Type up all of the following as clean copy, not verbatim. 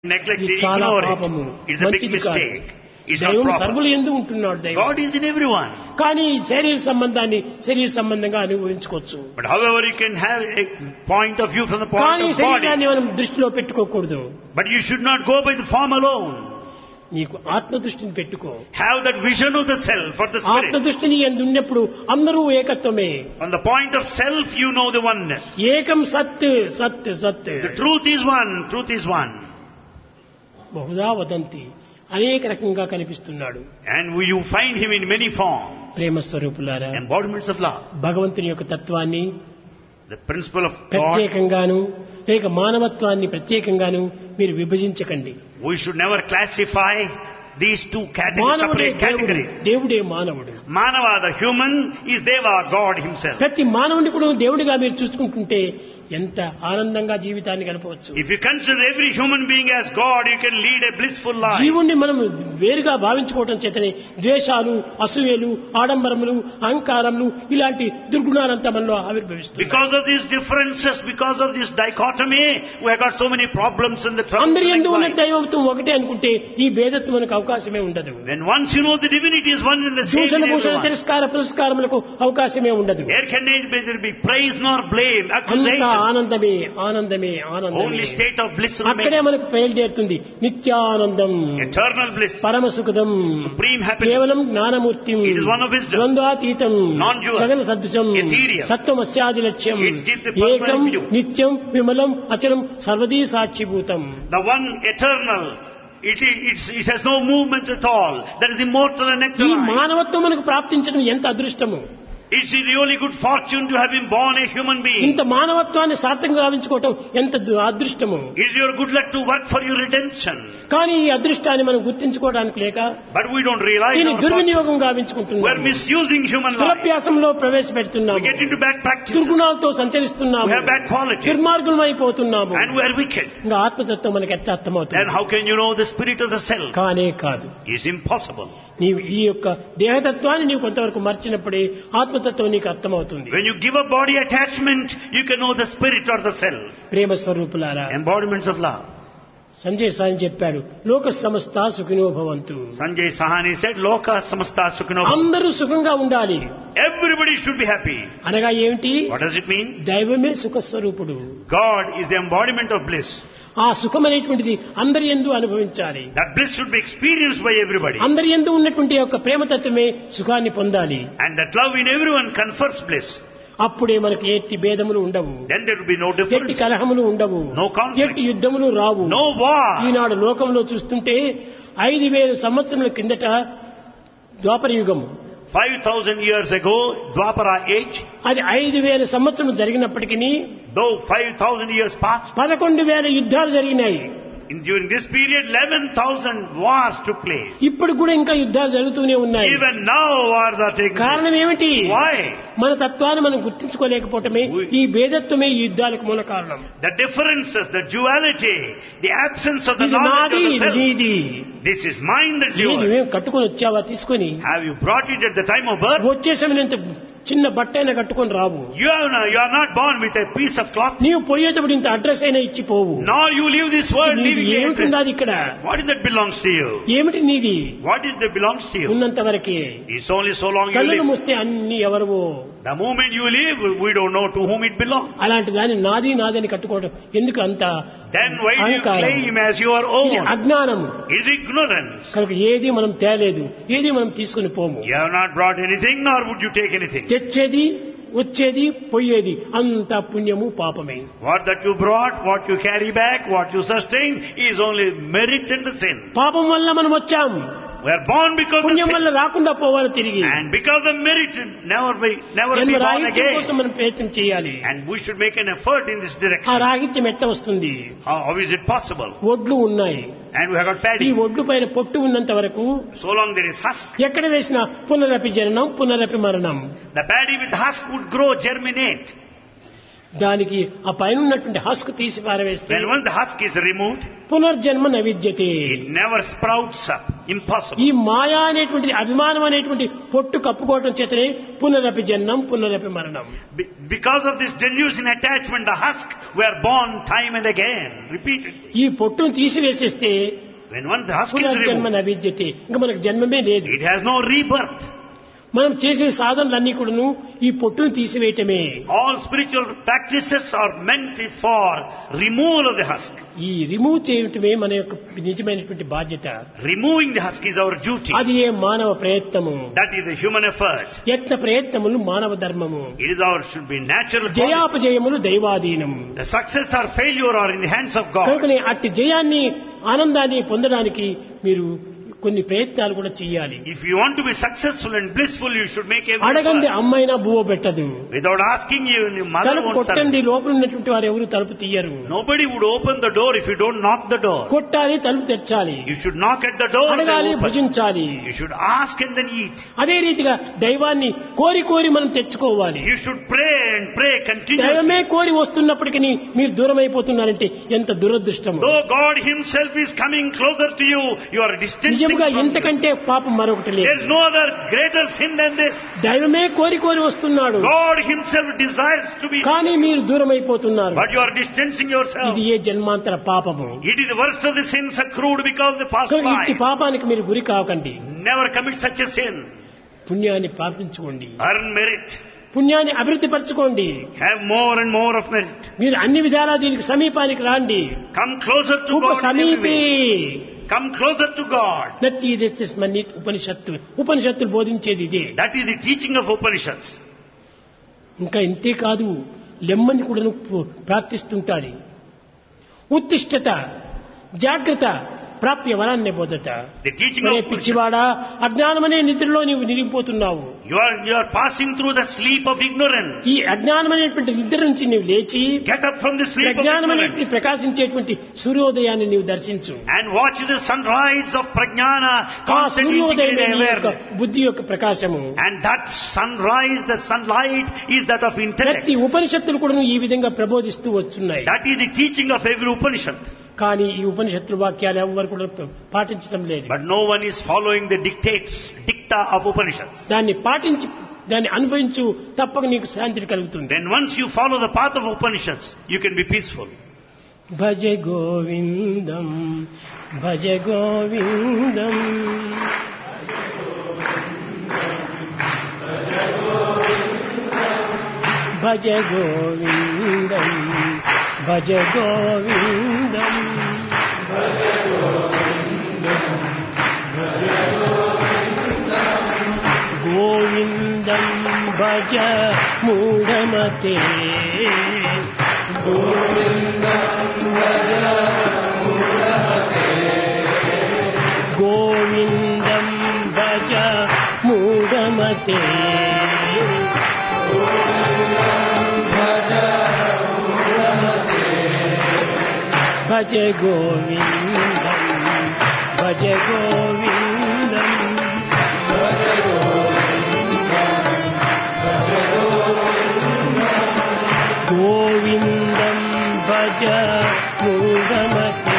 neglect ఇది it, చాలా ignore పాపము, it. It's a big మంచిది కాదు. mistake. It's not దైవం proper. సర్వులు ఎందు ఉంటున్నాడు దైవం. God is in everyone. కానీ శరీర సంబంధంగా అనుభవించుకోవచ్చు. But however, you can have a point of view from the point కానీ of body. శరీరాన్ని మనం దృష్టిలో పెట్టుకోకూడదు. But you should not go by the form alone. నీకు ఆత్మదృష్టిని పెట్టుకో. Have that vision of the self or the spirit. ఆత్మదృష్టిని ఉన్నప్పుడు అందరూ ఏకత్వమే. On the point of self, you know the oneness. ఏకం సత్ సత్ సత్. The truth is one. Truth is one. Bahuda వదంతి, అనేక రకంగా కనిపిస్తున్నాడు. And you find him in many forms. ప్రేమ స్వరూపులారా, Embodiments of love. భగవంతుని యొక్క తత్వాన్ని The principle of God. ప్రత్యేకంగాను లేక మానవత్వాన్ని ప్రత్యేకంగాను మీరు విభజించకండి. We should never classify these two మానవుడే separate దేవుడు, categories. దేవుడే మానవుడు. Manava, the human, is Deva, God himself. ప్రతి మానవుని కూడా దేవుడిగా మీరు చూసుకుంటుంటే ఎంత ఆనందంగా జీవితాన్ని గడపవచ్చు. If you consider every human being as God, you can lead a blissful life. జీవుణ్ణి మనం వేరుగా భావించుకోవడం చేతనే ద్వేషాలు, అసూయలు, ఆడంబరములు, అహంకారములు ఇలాంటి దుర్గుణాలంతా మనలో ఆవిర్భవిస్తాయి. Because of these differences, because of this dichotomy, we have got so many problems in the అందరి యందు ఉన్న life. దైవత్వం ఒకటే అనుకుంటే ఈ భేదత్వమునకు అవకాశమే ఉండదు. When once you know the divinity is one and the same దూషణ in భూషణ everyone, తిరస్కార పురస్కారములకు అవకాశమే ఉండదు. there can neither be praise nor blame, అంతా accusation. ఆనందమే ఆనందమే ఆనందమే. Only state of bliss అక్కడే remains. మనకు బయలుదేరుతుంది నిత్యానందం, Eternal bliss, పరమ సుఖదం, supreme happiness. కేవలం Gnanamurthy, It is one of wisdom, ద్వంద్వాతీతం, non-dual, గగన సదృశం, ethereal. తత్వమస్యాది లక్ష్యం, It gives the personal ఏకం view. నిత్యం విమలం అచలం సర్వదీ సాక్షిభూతం. The one eternal, it has no movement at all. That is immortal and ఈ eternal. మానవత్వం మనకు ప్రాప్తించడం ఎంత అదృష్టము. It's a really good fortune to have been born a human being. ఇంత మానవత్వాన్ని సార్థకంగా భావించుకోవటం ఎంత అదృష్టము. It's your good luck to work for your redemption. కానీ ఈ అదృష్టాన్ని మనం గుర్తించుకోవడానికి లేక But we don't realize దీన్ని our fortune. దుర్వినియోగం We're గావించుకుంటున్నాం. misusing human life. దురభ్యాసంలో We ప్రవేశపెడుతున్నాము. get into bad practices. దుర్గుణాలతో సంచరిస్తున్నాము. We have bad qualities. దుర్మార్గులమైపోతున్నాము. And we are wicked. ఇంకా ఆత్మతత్వం మనకి ఎట్లా Then అర్థమవుతుంది? how can you know the spirit of the self? కానే కాదు. It's impossible. నీవు ఈ యొక్క దేహతత్వాన్ని నీవు కొంతవరకు మర్చినప్పుడే ఆత్మతత్వం నీకు అర్థమవుతుంది. When you give a body attachment, you can know the spirit or the self. ప్రేమ స్వరూపులారా, Embodiments of love. Sanjay Sai చెప్పాడు, లోక సమస్త సుఖినో భవంతు. Sanjay Sahani said, Loka samasta sukhino. అందరూ సుఖంగా ఉండాలి Everybody should be happy. అనగా ఏమిటి? What does it mean? దైవమే సుఖ స్వరూపుడు. God is the embodiment of bliss. ఆ సుఖం అనేటువంటిది అందరి యందు అనుభవించాలి. That bliss should be experienced by everybody. అందరి యందు ఉన్నటువంటి యొక్క ప్రేమతత్వమే సుఖాన్ని పొందాలి. And that love in everyone confers bliss. అప్పుడే మనకి ఎట్టి భేదములు ఉండవు, Then there will be no ఎట్టి difference. కలహములు ఉండవు, No conflict. ఎట్టి యుద్ధములు రావు. No war. ఈనాడు లోకంలో చూస్తుంటే 5,000 సంవత్సరముల కిందట ద్వాపర యుగం, 5,000 years ago, Dwapara age, అది 5,000 సంవత్సరం జరిగినప్పటికీ though 5,000 years passed, 11,000 యుద్ధాలు జరిగినాయి. during this period 11,000 wars took place. ఇప్పుడు కూడా ఇంకా యుద్ధాలు జరుగుతూనే ఉన్నాయి. Even now wars are taking place. కారణం ఏమిటి? Why? మన తత్వాన్ని మనం గుర్తించుకోలేకపోవటమే ఈ భేదత్వమే ఈ యుద్ధాలకు మూల కారణం. The differences, the duality, the absence of the ఇది knowledge నాది, of the ఇది self. నీది. This is mine, that's ఏది yours. నువ్వేం కట్టుకొని వచ్చావా తీసుకొని? Have you brought it at the time of birth? వచ్చేసేమినంత చిన్న బట్ట అయినా కట్టుకొని రావు. You are not born with a piece of cloth. నీవు పోయేటప్పుడు ఇంత అడ్రస్ అయినా ఇచ్చిపోవు. Nor you leave this world నీది leaving the ఏమిటి address. ఇక్కడ? What is that belongs to you? ఏమిటి నీది? What is that belongs to you? ఉన్నంత వరకే. It's only so long you కళ్ళను live. మూస్తే అన్ని ఎవరవో. The moment you leave, we don't know to whom it belongs. అలాంటి దాన్ని నాది నాదని కట్టుకోవడం ఎందుకు అంత Then why do you అహంకారం? claim as your ఇది own? అజ్ఞానము. Is ignorance. కనుక ఏది మనం తేలేదు, ఏది మనం తీసుకుని పోము. You have not brought anything, nor would you take anything. తెచ్చేది వచ్చేది పోయేది అంత పుణ్యము పాపమే. What that you brought, what you carry back, what you sustain is only merit and the sin. పాపం వల్ల మనం వచ్చాం, We are born because of పుణ్యం sin. వల్ల రాకుండా పోవాలి తిరిగి. And because of merit, never be జన్మ born రాహిత్యం కోసం again. మనం ప్రయత్నం చేయాలి. And we should make an effort in this ఆ direction. రాహిత్యం ఎట్లా వస్తుంది? How is it possible? ఒడ్లు ఉన్నాయి, And we have got ఈ paddy. ఒడ్లు పైన పొట్టు ఉన్నంత వరకు So long there is husk. ఎక్కడ వేసినా పునరపి జననం పునరపి మరణం. The paddy with husk would grow, germinate. దానికి ఆ పైన ఉన్నటువంటి హస్క్ తీసి పారవేస్తే When once the husk is removed, పునర్జన్మ నవిద్యతే. it never sprouts up. Impossible. ఈ మాయా అనేటువంటి అభిమానం అనేటువంటి పొట్టు కప్పుకోవటం చేతనే పునరపి జన్మం పునరపి మరణం. Because of this delusion attachment, the husk, we are born time and again, repeatedly. ఈ పొట్టును తీసివేసేస్తే When once the husk is పునర్జన్మ removed, నవిద్యతే, ఇంకా మనకు జన్మమే లేదు. it has no rebirth. మనం చేసే సాధనలన్నీ కూడాను ఈ పొట్టును తీసివేయటమే. All spiritual practices are meant for removal of the husk. ఈ రిమూవ్ చేయటమే మన యొక్క నిజమైనటువంటి బాధ్యత. Removing the husk is our duty. అది ఏ మానవ ప్రయత్నము. That is the human effort. యత్న ప్రయత్నములు మానవ ధర్మము. It is our should be natural. జయాపజయములు దైవాధీనం. The success or failure are in the hands of God. కనుకనే అట్టి జయాన్ని ఆనందాన్ని పొందడానికి మీరు కొన్ని ప్రయత్నాలు కూడా చేయాలి. If you want to be successful and blissful, you should make every అడగండి effort. అమ్మైనా బువ్వ పెట్టదు. Without asking you, your mother తలుపు won't serve. కొట్టండి, లోపల ఉన్నటువంటి వారు ఎవరు తలుపు తీయరు. Nobody would open the door if you don't knock the door. కొట్టాలి, తలుపు తెరచాలి. You should knock at the door. అడగాలి, they open. భుజించాలి. You should ask and then eat. అదే రీతిగా దైవాన్ని కోరి కోరి మనం తెచ్చుకోవాలి. You should pray and pray continuously. దైవమే కోరి వస్తున్నప్పటికీ మీరు దూరం అయిపోతున్నారంటే ఎంత దురదృష్టము. Though God Himself is coming closer to you, you are distancing నిజంగా from Him. ఎంతకంటే పాపం మరొకటి There లేదు. is no other greater sin than this. దైవమే కోరి కోరి వస్తున్నాడు, God Himself desires to be, కానీ మీరు దూరం అయిపోతున్నారు. but you are distancing yourself. ఇది ఏ జన్మాంతర పాపము. It is the worst of the sins accrued because of the past కనుక ఇట్టి life. పాపానికి మీరు గురి కాకండి. Never commit such a sin. పుణ్యాన్ని పాపించుకోండి, Earn merit. పుణ్యాన్ని అభివృద్ధి పరచుకోండి. Have more and more of merit. మీరు అన్ని విధాలా దీనికి సమీపానికి రాండి. Come closer to God. in every సమీపే way. Come closer to God. ఉపనిషత్తులు బోధించేది ఇదే. That is the teaching of Upanishads. ఇంకా ఇంతే కాదు, లెమ్మని కూడా ప్రార్థిస్తుంటారు. ఉత్తిష్టత, జాగ్రత్త, ప్రాప్య వరాన్నే బోధత. The teaching of Upanishads. పిచ్చివాడా, అజ్ఞానమనే నిద్రలో నీవు నిలిగిపోతున్నావు. You are passing through the sleep of ignorance. ఈ అజ్ఞానమనేటువంటి నిద్ర నుంచి నీవు లేచి Get up from the sleep of ప్రజ్ఞానమనేటువంటి ignorance ప్రకాశించేటువంటి సూర్యోదయాన్ని నీవు దర్శించు. and watch the sunrise of prajnana ఆ constantly సూర్యోదయం integrated నీ యొక్క awareness. బుద్ధి యొక్క ప్రకాశము. And that sunrise, the sunlight, is that of intellect. ప్రతి ఉపనిషత్తులు కూడా ఈ విధంగా ప్రబోధిస్తూ వస్తున్నాయి. That is the teaching of every Upanishad. కానీ ఈ ఉపనిషత్తుల వాక్యాలు ఎవరు కూడా పాటించడం లేదు. But no one is following the dicta of Upanishads. దాన్ని పాటించి దాన్ని అనుభవించు, తప్పక నీకు శాంతి కలుగుతుంది. Then once you follow the path of Upanishads, you can be peaceful. భజ గోవిందం భజ గోవిందం భజ గోవిందం భజ గోవిందం గోవిందం భజ మూఢమతే గోవిందం భజ మూఢమతే భజ గోవిందం భజ గోవిందం గోవిందం భజ మూఢమతే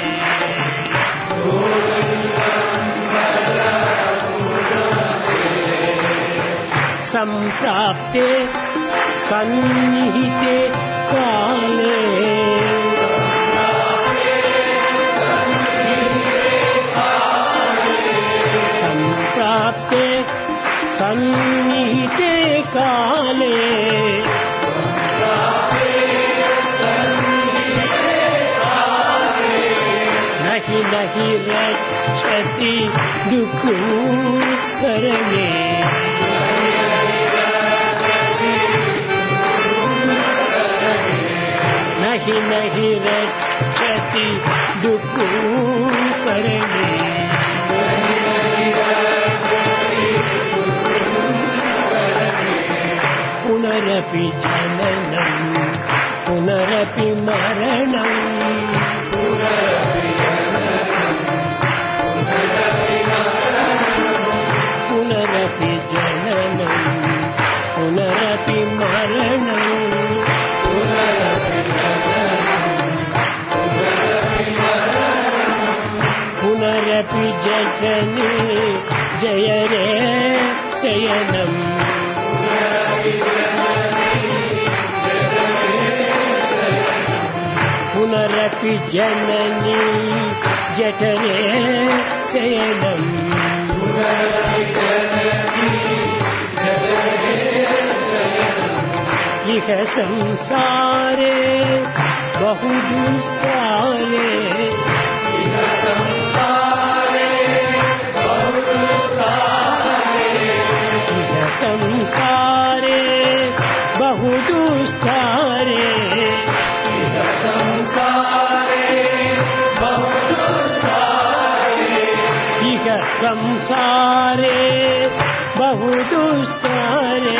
సంప్రాప్తే సన్నిహితే కాలే సంప్రాప్తే సన్నిహితే కాలే నహి నహి రక్షతి దుఃఖకరణే నహి నహి రక్షతి దుఃఖకరణే పునరపి జననం పునరపి మరణం పునరపి జననం పునరపి మరణం పునర పునరపి జఠని జయ రే శయనం పునరపి జనని జఠరే శయనం ఇహ సంసారే బహుదుస్తారే संसारे बहुदुस्तारे इह संसारे बहुदुस्तारे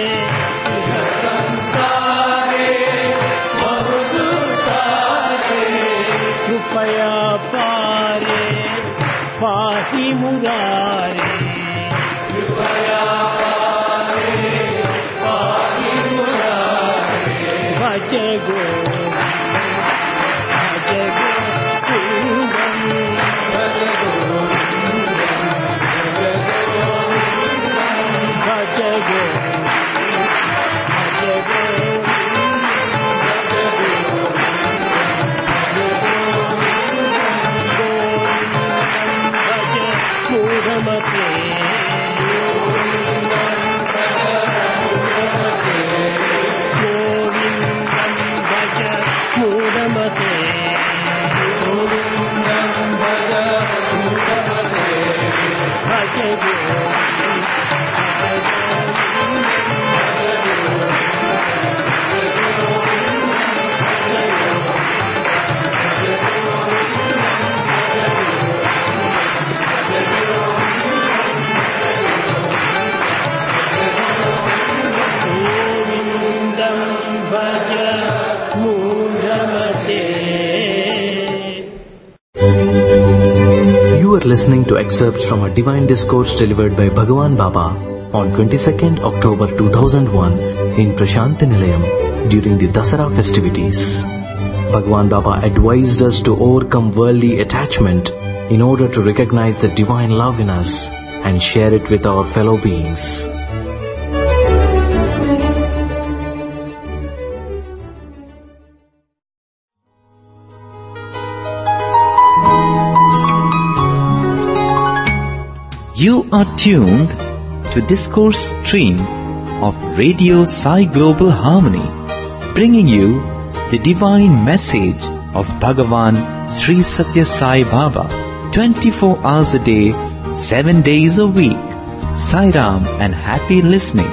कृपया पारे पाहि मुरारे भज गो कुंदम भज गो मूढ़मते Listening to excerpts from a divine discourse delivered by Bhagavan Baba on 22nd October 2001 in Prashanti Nilayam during the Dasara festivities. Bhagavan Baba advised us to overcome worldly attachment in order to recognize the divine love in us and share it with our fellow beings. You are tuned to Discourse Stream of Radio Sai Global Harmony, bringing you the divine message of Bhagavan Sri Satya Sai Baba, 24 hours a day, 7 days a week. Sai Ram and happy listening.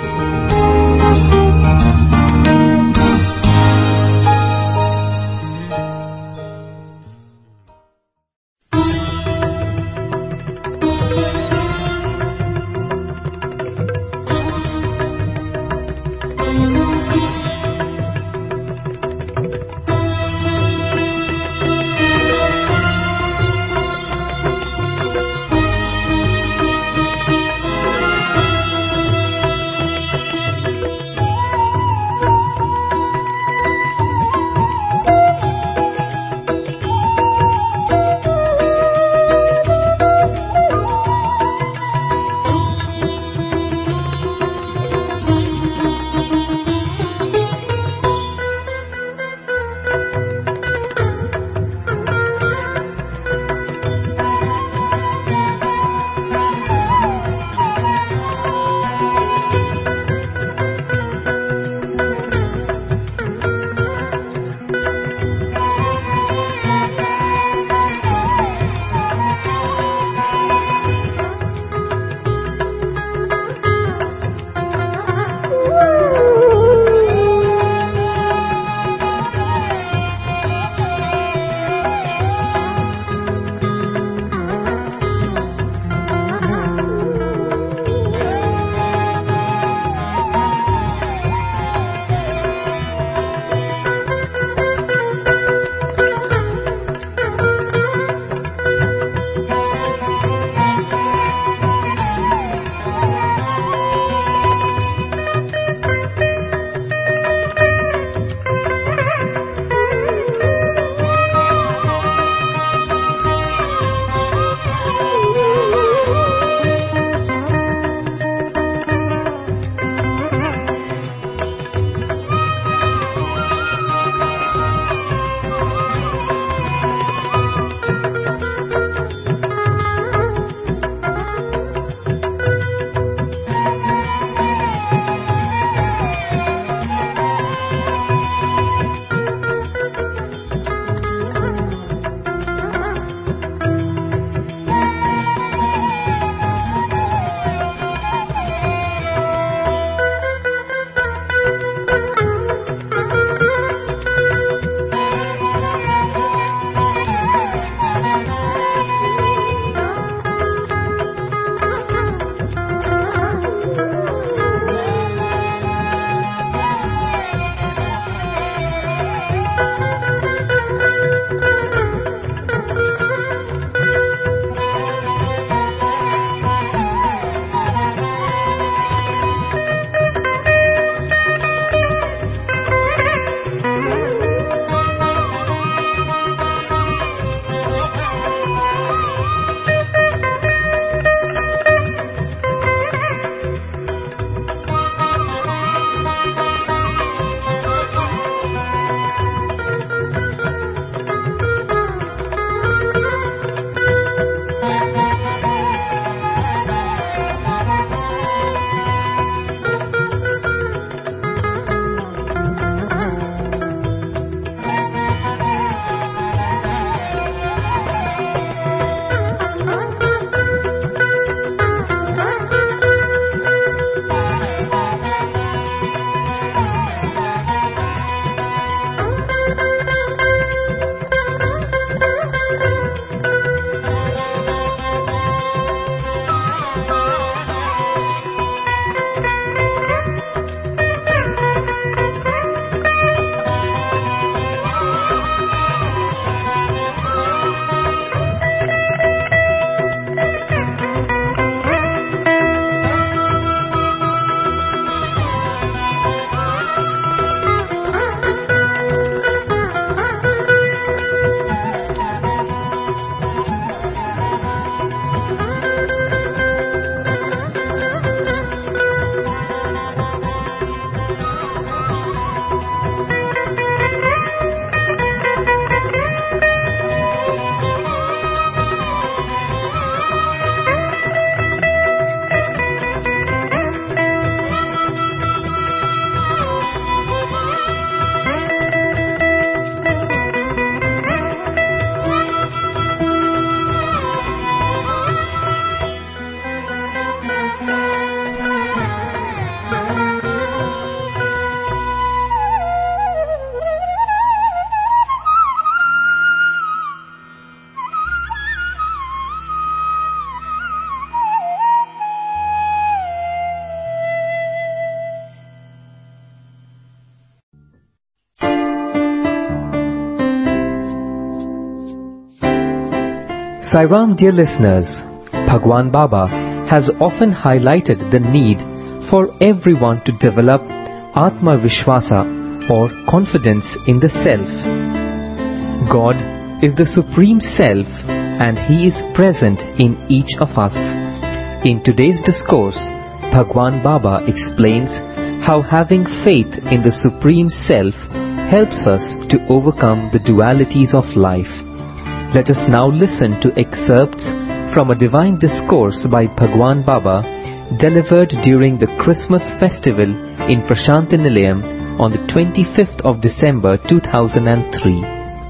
Sairam, dear listeners, Bhagwan Baba has often highlighted the need for everyone to develop Atma Vishwasa or confidence in the self. God is the Supreme Self and He is present in each of us. In today's discourse, Bhagwan Baba explains how having faith in the Supreme Self helps us to overcome the dualities of life. Let us now listen to excerpts from a divine discourse by Bhagwan Baba delivered during the Christmas festival in Prashanti Nilayam on the 25th of December 2003.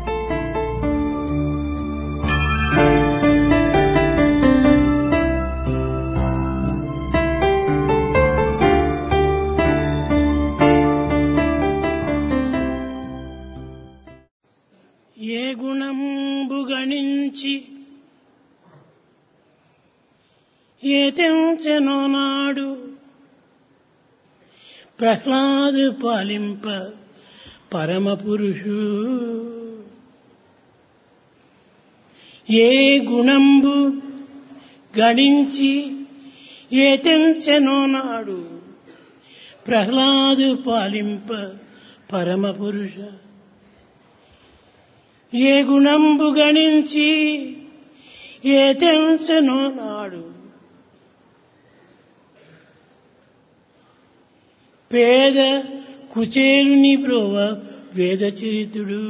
ఏ గుణంబు గణించి ఏ తెంచెనో నాడు ప్రహ్లాదు పాలింప పరమ పురుషు. ఏ గుణంబు గణించి ఏ తెంచెనో నాడు ప్రహ్లాదు పాలింప పరమ పురుష. ఏ గుణంబు గణించి ఏ తెంచెనో నాడు పేద కుచేలుని బ్రోవ వేదచరితుడు.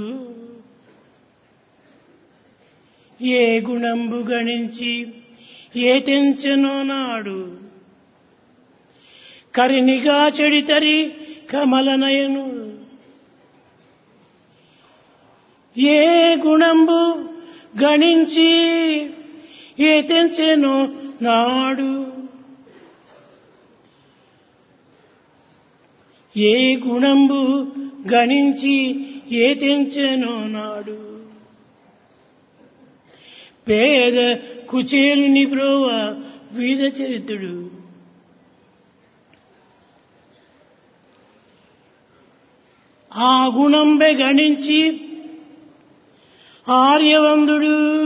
ఏ గుణంబు గణించి ఏ తెంచెనో నాడు కరినిగా చెడితరి కమలనయను. ఏ గుణంబు గణించి ఏ తెంచెనో నాడు ఏ గుణంబు గణించి ఏ తెంచెనో నాడు పేద కుచేలుని బ్రోవ వీధచరితుడు. ఆ గుణంబె గణించి ఆర్యవందుడు